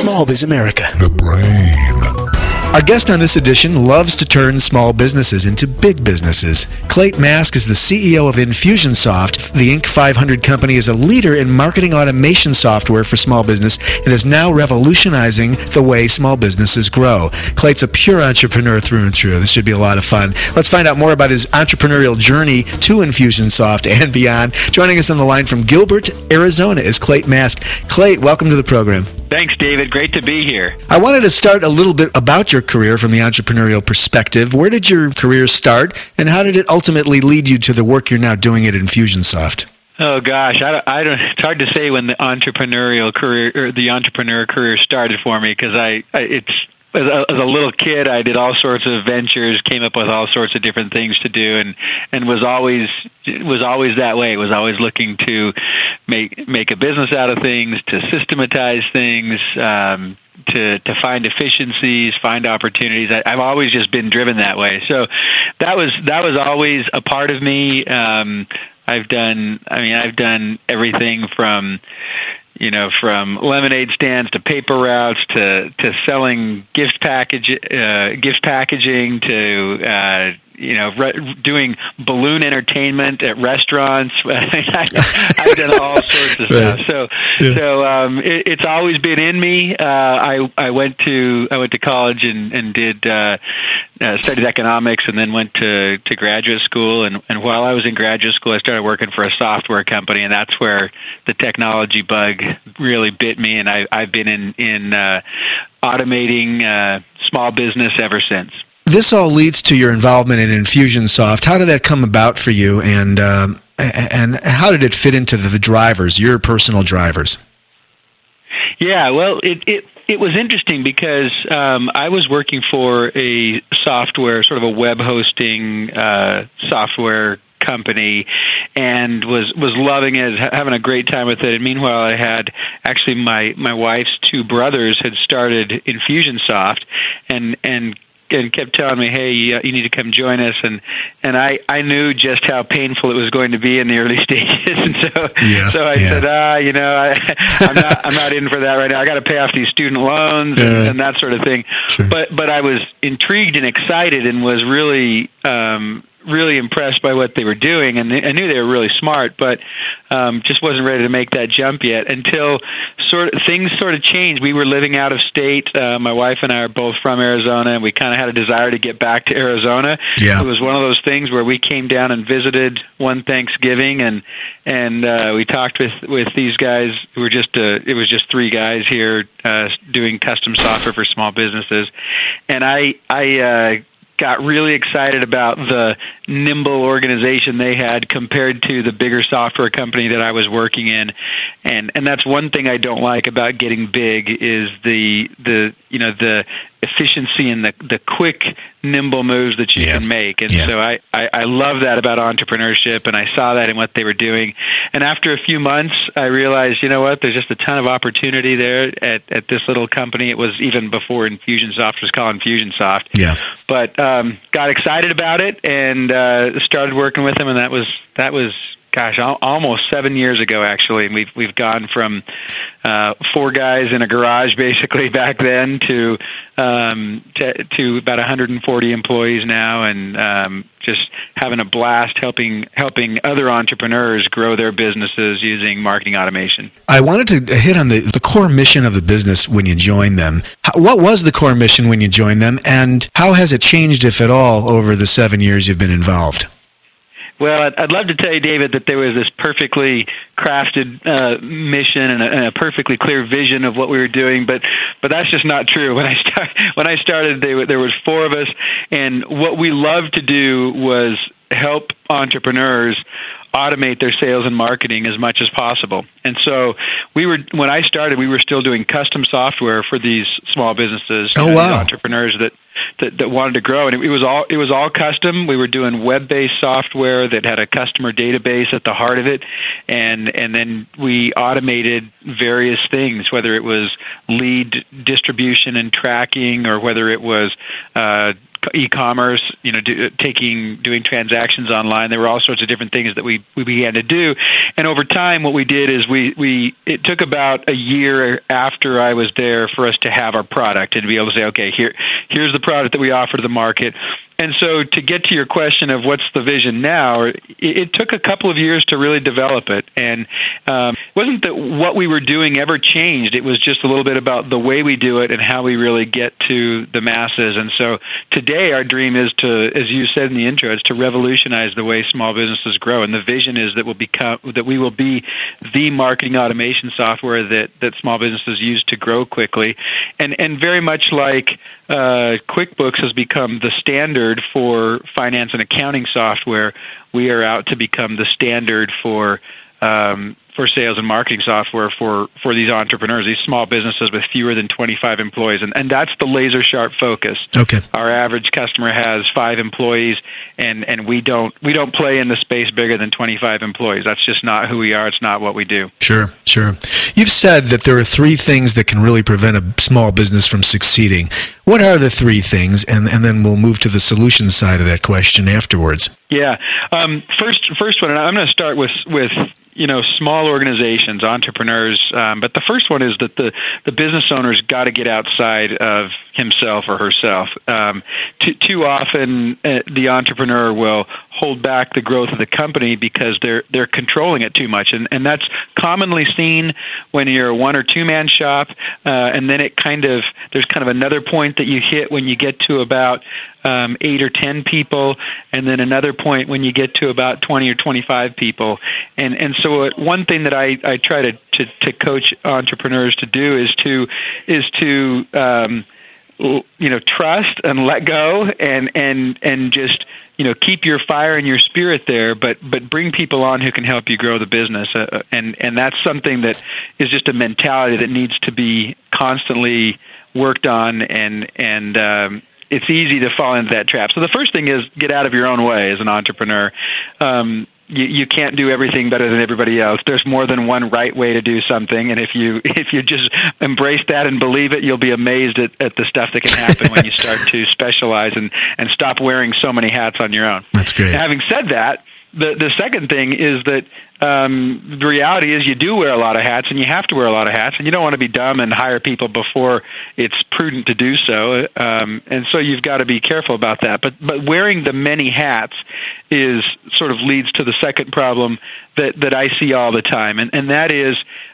Small Biz America. The brain. Our guest on this edition loves to turn small businesses into big businesses. Clayton Mask is the CEO of Infusionsoft. The Inc. 500 company is a leader in marketing automation software for small business and is now revolutionizing the way small businesses grow. Clayton's a pure entrepreneur through and through. This should be a lot of fun. Let's find out more about his entrepreneurial journey to Infusionsoft and beyond. Joining us on the line from Gilbert, Arizona is Clayton Mask. Clayton, welcome to the program. Thanks, David. Great to be here. I wanted to start a little bit about your career from the entrepreneurial perspective. Where did your career start, and how did it ultimately lead you to the work you're now doing at Infusionsoft? Oh gosh, I don't. It's hard to say when the entrepreneurial career or the entrepreneur career started for me because as a little kid, I did all sorts of ventures, came up with all sorts of different things to do, and was always that way. Was always looking to make a business out of things, to systematize things, to find efficiencies, find opportunities. I've always just been driven that way. So that was always a part of me. I've done everything from lemonade stands to paper routes to selling gift packaging to doing balloon entertainment at restaurants. I've done all sorts of stuff. So it's always been in me. I went to college and did studied economics, and then went to graduate school. And while I was in graduate school, I started working for a software company, and that's where the technology bug really bit me. And I've been in automating small business ever since. This all leads to your involvement in Infusionsoft. How did that come about for you, and how did it fit into the drivers, your personal drivers? Yeah, well, it was interesting because I was working for a software, sort of a web hosting software company, and was loving it, having a great time with it. And meanwhile, I had actually my wife's two brothers had started Infusionsoft, and kept telling me, hey, you need to come join us. And I knew just how painful it was going to be in the early stages. And so I said, I'm not in for that right now. I got to pay off these student loans and that sort of thing. Sure. But I was intrigued and excited and was really impressed by what they were doing, and I knew they were really smart, but just wasn't ready to make that jump yet until things sort of changed. We were living out of state. My wife and I are both from Arizona, and we kind of had a desire to get back to Arizona. Yeah. It was one of those things where we came down and visited one Thanksgiving, and we talked with these guys who were it was just three guys here doing custom software for small businesses, and I got really excited about the nimble organization they had compared to the bigger software company that I was working in, and that's one thing I don't like about getting big is the efficiency and the quick, nimble moves that you can make. And so I love that about entrepreneurship, and I saw that in what they were doing. And after a few months, I realized, you know what, there's just a ton of opportunity there at this little company. It was even before Infusionsoft was called Infusionsoft. Yeah. But got excited about it and started working with them, and that was gosh, almost 7 years ago, actually. And we've gone from 4 guys in a garage, basically, back then to about 140 employees now, and just having a blast helping other entrepreneurs grow their businesses using marketing automation. I wanted to hit on the core mission of the business when you joined them. What was the core mission when you joined them, and how has it changed, if at all, over the 7 years you've been involved? Well, I'd love to tell you, David, that there was this perfectly crafted mission and a perfectly clear vision of what we were doing, but that's just not true. When I started, there was 4 of us, and what we loved to do was help entrepreneurs automate their sales and marketing as much as possible. And so when I started, we were still doing custom software for these small businesses, these entrepreneurs that wanted to grow, and it was all custom. We were doing web-based software that had a customer database at the heart of it, and then we automated various things, whether it was lead distribution and tracking, or whether it was e-commerce, doing transactions online. There were all sorts of different things that we began to do. And over time, what we did is it took about a year after I was there for us to have our product and to be able to say, okay, here's the product that we offer to the market. And so to get to your question of what's the vision now, it took a couple of years to really develop it. And it wasn't that what we were doing ever changed. It was just a little bit about the way we do it and how we really get to the masses. And so today our dream is to, as you said in the intro, is to revolutionize the way small businesses grow. And the vision is that we will be the marketing automation software that small businesses use to grow quickly. And very much like QuickBooks has become the standard for finance and accounting software, we are out to become the standard for sales and marketing software for these entrepreneurs, these small businesses with fewer than 25 employees. And that's the laser sharp focus. Okay. Our average customer has 5 employees, and we don't play in the space bigger than 25 employees. That's just not who we are. It's not what we do. Sure. You've said that there are 3 things that can really prevent a small business from succeeding. What are the 3 things? And then we'll move to the solution side of that question afterwards. Yeah. First one, and I'm going to start with small organizations, entrepreneurs, but the first one is that the business owner's got to get outside of himself or herself. Too often, the entrepreneur will hold back the growth of the company because they're controlling it too much, and that's commonly seen when you're a 1 or 2 man shop, and then there's kind of another point that you hit when you get to about 8 or 10 people, and then another point when you get to about 20 or 25 people. And so one thing that I try to coach entrepreneurs to do is to trust and let go and just keep your fire and your spirit there, but bring people on who can help you grow the business. And that's something that is just a mentality that needs to be constantly worked on, and it's easy to fall into that trap. So the first thing is get out of your own way as an entrepreneur. You can't do everything better than everybody else. There's more than one right way to do something, and if you just embrace that and believe it, you'll be amazed at the stuff that can happen when you start to specialize and stop wearing so many hats on your own. That's great. Having said that, the second thing is that the reality is you do wear a lot of hats, and you have to wear a lot of hats, and you don't want to be dumb and hire people before it's prudent to do so. And so you've got to be careful about that. But wearing the many hats sort of leads to the second problem that I see all the time, and that is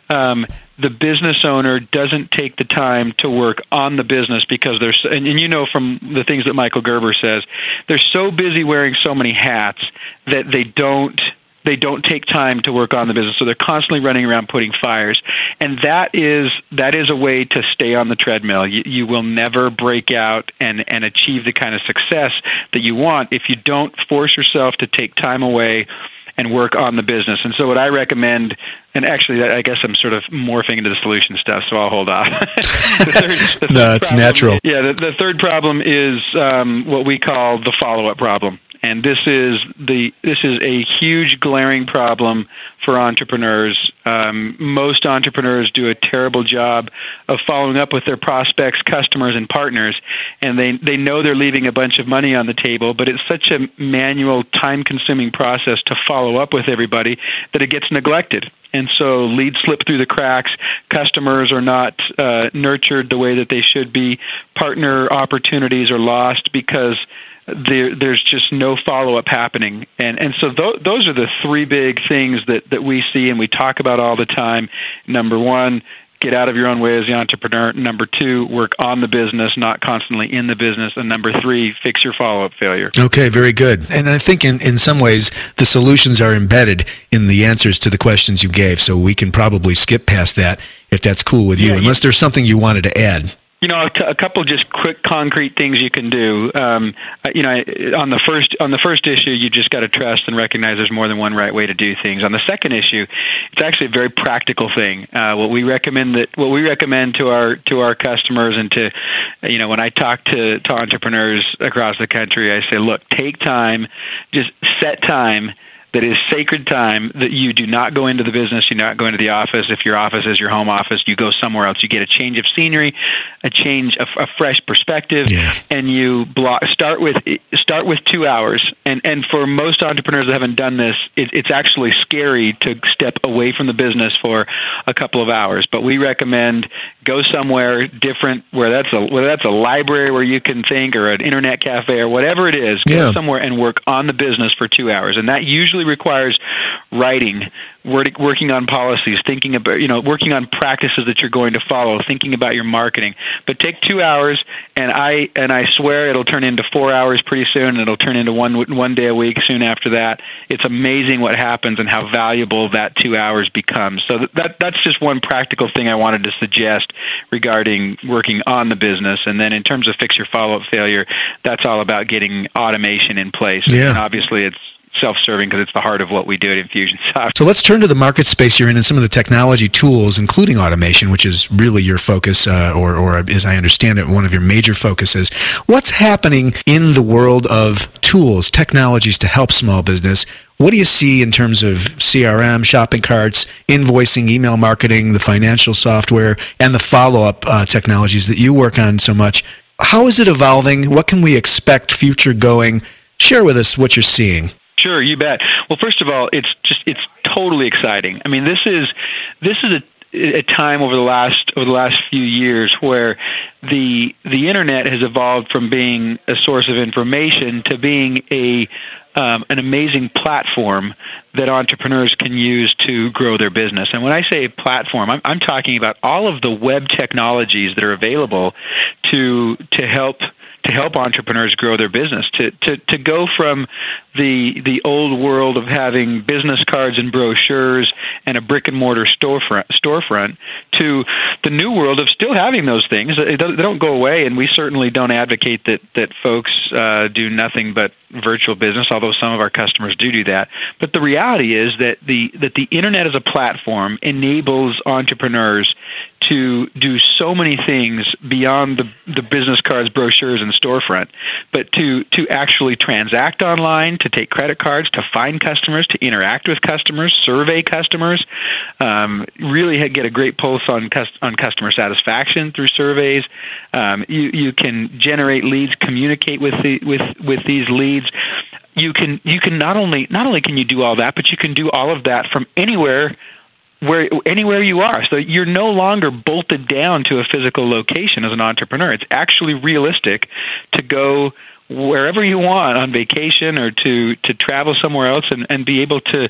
the business owner doesn't take the time to work on the business because and from the things that Michael Gerber says, they're so busy wearing so many hats that they don't take time to work on the business, so they're constantly running around putting fires. And that is a way to stay on the treadmill. You will never break out and achieve the kind of success that you want if you don't force yourself to take time away and work on the business. And so what I recommend, and actually I guess I'm sort of morphing into the solution stuff, so I'll hold off. No, it's natural. Yeah, the third problem is what we call the follow-up problem. And this is a huge glaring problem for entrepreneurs. Most entrepreneurs do a terrible job of following up with their prospects, customers, and partners, and they know they're leaving a bunch of money on the table, but it's such a manual, time-consuming process to follow up with everybody that it gets neglected. And so leads slip through the cracks, customers are not nurtured the way that they should be, partner opportunities are lost because there's just no follow-up happening. And so those are the 3 big things that we see and we talk about all the time. Number 1, get out of your own way as the entrepreneur. Number 2, work on the business, not constantly in the business. And number 3, fix your follow-up failure. Okay, very good. And I think in some ways the solutions are embedded in the answers to the questions you gave, so we can probably skip past that if that's cool with you, unless there's something you wanted to add. A couple just quick concrete things you can do. On the first issue, you just got to trust and recognize there's more than one right way to do things. On the second issue, it's actually a very practical thing. What we recommend to our customers and to, when I talk to entrepreneurs across the country, I say, look, take time, just set time that is sacred time that you do not go into the business, you not go into the office. If your office is your home office, you go somewhere else. You get a change of scenery, a fresh perspective, and you start with 2 hours. And for most entrepreneurs that haven't done this, it's actually scary to step away from the business for a couple of hours. But we recommend go somewhere different, whether that's a library where you can think, or an internet cafe, or whatever it is. Go somewhere and work on the business for 2 hours, and that usually requires writing, working on policies, thinking about, working on practices that you're going to follow, thinking about your marketing. But take 2 hours, and I swear it'll turn into 4 hours pretty soon, and it'll turn into one day a week soon after that. It's amazing what happens and how valuable that 2 hours becomes. So that's just one practical thing I wanted to suggest regarding working on the business. And then in terms of fix your follow-up failure, that's all about getting automation in place. Yeah. And obviously it's self-serving because it's the heart of what we do at Infusionsoft. So let's turn to the market space you're in and some of the technology tools, including automation, which is really your focus, or as I understand it, one of your major focuses. What's happening in the world of tools, technologies to help small business? What do you see in terms of CRM, shopping carts, invoicing, email marketing, the financial software, and the follow-up technologies that you work on so much? How is it evolving? What can we expect future going? Share with us what you're seeing. Sure, you bet. Well, first of all, it's totally exciting. I mean, this is a time over the last few years where the internet has evolved from being a source of information to being an amazing platform that entrepreneurs can use to grow their business. And when I say platform, I'm talking about all of the web technologies that are available to help entrepreneurs grow their business, to go from the old world of having business cards and brochures and a brick and mortar storefront to the new world of still having those things. They don't go away, and we certainly don't advocate that folks do nothing but virtual business, although some of our customers do that. But the reality is that the internet as a platform enables entrepreneurs to do so many things beyond the business cards, brochures, and storefront, but to actually transact online, to take credit cards, to find customers, to interact with customers, survey customers, really get a great pulse on customer satisfaction through surveys. You can generate leads, communicate with these leads. You can not only can you do all that, but you can do all of that from anywhere you are. So you're no longer bolted down to a physical location as an entrepreneur. It's actually realistic to go wherever you want on vacation, or to travel somewhere else and be able to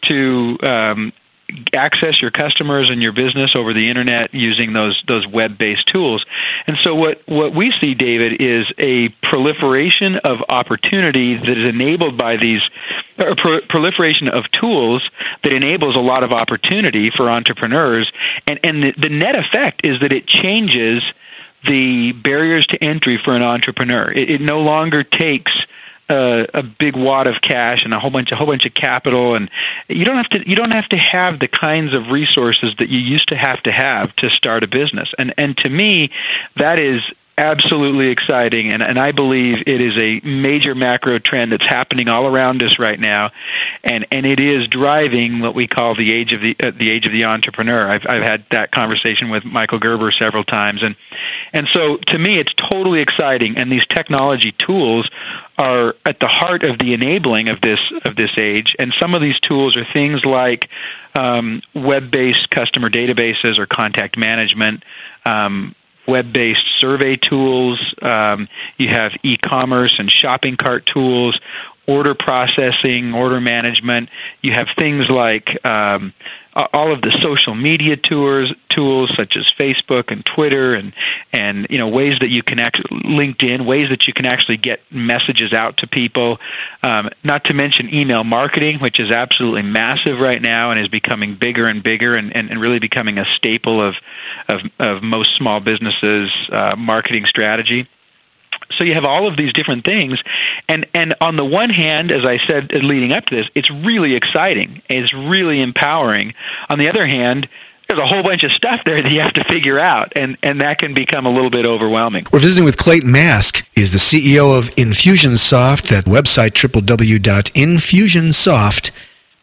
access your customers and your business over the internet using those web-based tools. And so what we see, David, is a proliferation of opportunity that is enabled by these proliferation of tools that enables a lot of opportunity for entrepreneurs. And the net effect is that it changes the barriers to entry for an entrepreneur. It no longer takes a big wad of cash and a whole bunch of capital, and you don't have to have the kinds of resources that you used to have to start a business. And to me, that is absolutely exciting, and I believe it is a major macro trend that's happening all around us right now, and it is driving what we call the age of the entrepreneur. I've had that conversation with Michael Gerber several times, and so to me it's totally exciting, and these technology tools are at the heart of the enabling of this age. And some of these tools are things like web-based customer databases or contact management, web-based survey tools. You have e-commerce and shopping cart tools, order processing, order management. You have things like all of the social media tools such as Facebook and Twitter and ways that you can LinkedIn, ways that you can actually get messages out to people. Not to mention email marketing, which is absolutely massive right now and is becoming bigger and bigger and really becoming a staple of most small businesses' marketing strategy. So you have all of these different things, and on the one hand, as I said leading up to this, it's really exciting. It's really empowering. On the other hand, there's a whole bunch of stuff there that you have to figure out, and that can become a little bit overwhelming. We're visiting with Clayton Mask. He's the CEO of Infusionsoft. That website, www.infusionsoft.com.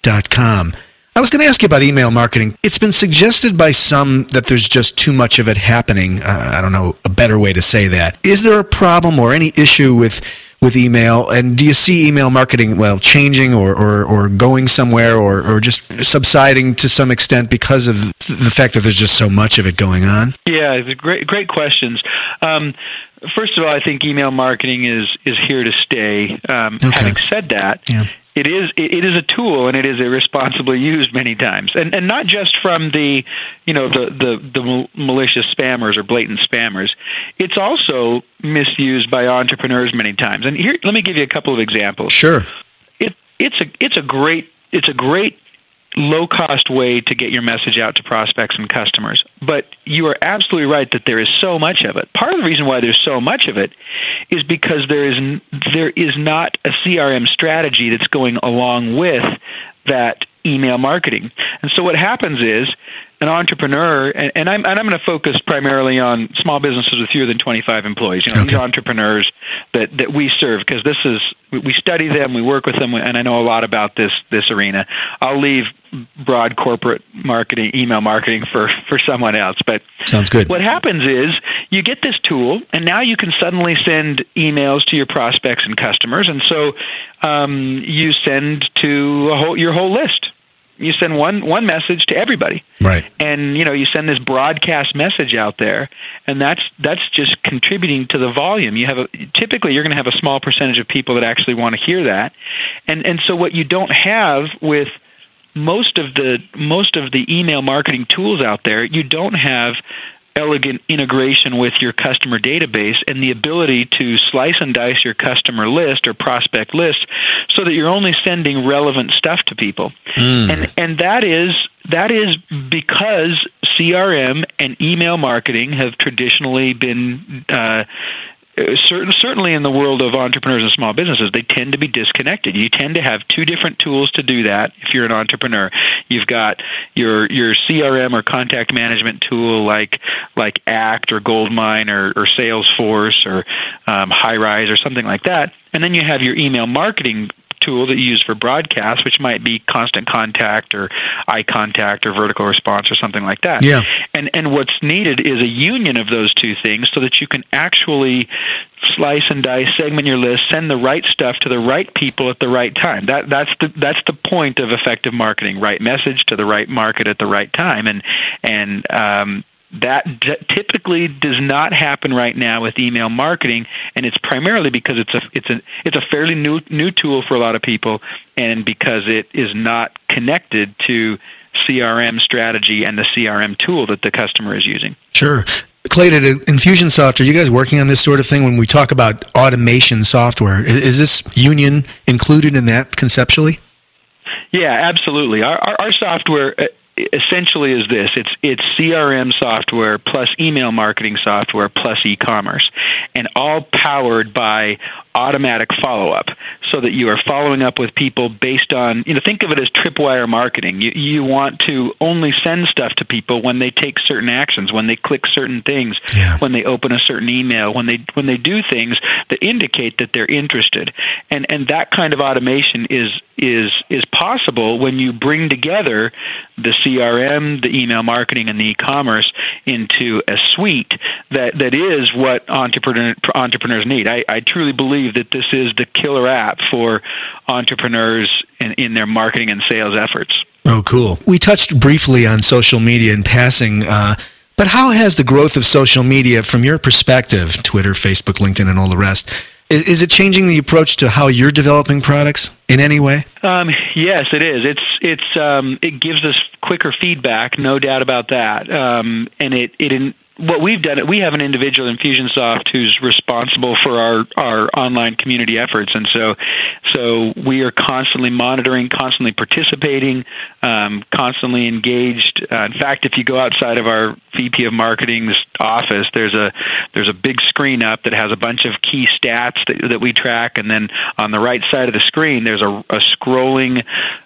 infusionsoft.com. I was going to ask you about email marketing. It's been suggested by some that there's just too much of it happening. I don't know a better way to say that. Is there a problem or any issue with email? And do you see email marketing, changing or going somewhere or just subsiding to some extent because of the fact that there's just so much of it going on? Yeah, it's great questions. First of all, I think email marketing is here to stay. Okay. Having said that, it is a tool, and it is irresponsibly used many times, and not just from the malicious spammers or blatant spammers. It's also misused by entrepreneurs many times. And here, let me give you a couple of examples. Sure. It's a great low-cost way to get your message out to prospects and customers. But you are absolutely right that there is so much of it. Part of the reason why there's so much of it is because there is not a CRM strategy that's going along with that email marketing. And so what happens is an entrepreneur, and I'm going to focus primarily on small businesses with fewer than 25 employees. These entrepreneurs that we serve, because we study them, we work with them, and I know a lot about this arena. I'll leave broad corporate marketing, email marketing for someone else. But sounds good. What happens is you get this tool, and now you can suddenly send emails to your prospects and customers, and so you send to your whole list. You send one message to everybody, right? And you send this broadcast message out there, and that's just contributing to the volume. Typically you're going to have a small percentage of people that actually want to hear that, and so what you don't have with most of the email marketing tools out there, you don't have elegant integration with your customer database and the ability to slice and dice your customer list or prospect list so that you're only sending relevant stuff to people. And that is because CRM and email marketing have traditionally been certainly in the world of entrepreneurs and small businesses, they tend to be disconnected. You tend to have two different tools to do that if you're an entrepreneur. You've got your CRM or contact management tool like Act or Goldmine or Salesforce or HighRise or something like that. And then you have your email marketing tool that you use for broadcast, which might be Constant Contact or iContact or Vertical Response or something like that. Yeah. And what's needed is a union of those two things so that you can actually slice and dice, segment your list, send the right stuff to the right people at the right time. That's the point of effective marketing, right message to the right market at the right time. And that typically does not happen right now with email marketing, and it's primarily because it's a fairly new tool for a lot of people, and because it is not connected to CRM strategy and the CRM tool that the customer is using. Sure. Clayton, at Infusionsoft, are you guys working on this sort of thing when we talk about automation software? Is this union included in that conceptually? Yeah, absolutely. Our software essentially is this. It's CRM software plus email marketing software plus e-commerce, and all powered by automatic follow-up, so that you are following up with people based on, think of it as tripwire marketing. You want to only send stuff to people when they take certain actions, when they click certain things, when they open a certain email, when they do things that indicate that they're interested. And that kind of automation is possible when you bring together the CRM, the email marketing, and the e-commerce into a suite that is what entrepreneurs need. I truly believe that this is the killer app for entrepreneurs in their marketing and sales efforts. Oh, cool. We touched briefly on social media in passing, but how has the growth of social media, from your perspective, Twitter, Facebook, LinkedIn, and all the rest, is it changing the approach to how you're developing products in any way? Yes, it is. It gives us quicker feedback, no doubt about that. And what we've done, we have an individual Infusionsoft who's responsible for our online community efforts, and so we are constantly monitoring, constantly participating, constantly engaged. In fact, if you go outside of our VP of Marketing's office, there's a big screen up that has a bunch of key stats that we track, and then on the right side of the screen, there's a scrolling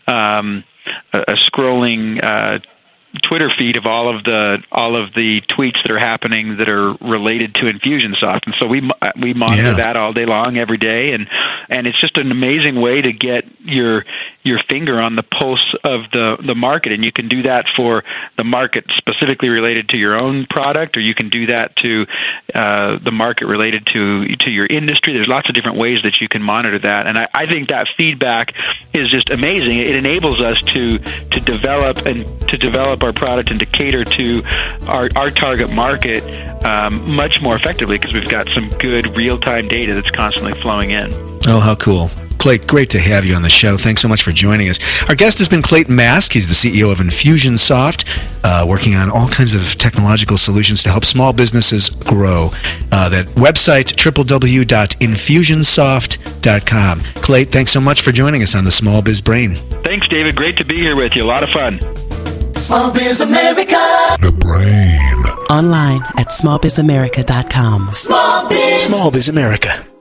Twitter feed of all of the tweets that are happening that are related to Infusionsoft, and so we monitor that all day long, every day, and it's just an amazing way to get your your finger on the pulse of the market, and you can do that for the market specifically related to your own product, or you can do that to the market related to your industry. There's lots of different ways that you can monitor that, and I think that feedback is just amazing. It enables us to develop our product and to cater to our target market much more effectively, because we've got some good real-time data that's constantly flowing in. Oh, how cool. Clayton, great to have you on the show. Thanks so much for joining us. Our guest has been Clayton Mask. He's the CEO of Infusionsoft, working on all kinds of technological solutions to help small businesses grow. That website, www.infusionsoft.com. Clayton, thanks so much for joining us on the Small Biz Brain. Thanks, David. Great to be here with you. A lot of fun. Small Biz America. The Brain. Online at smallbizamerica.com. Small Biz. Small Biz America.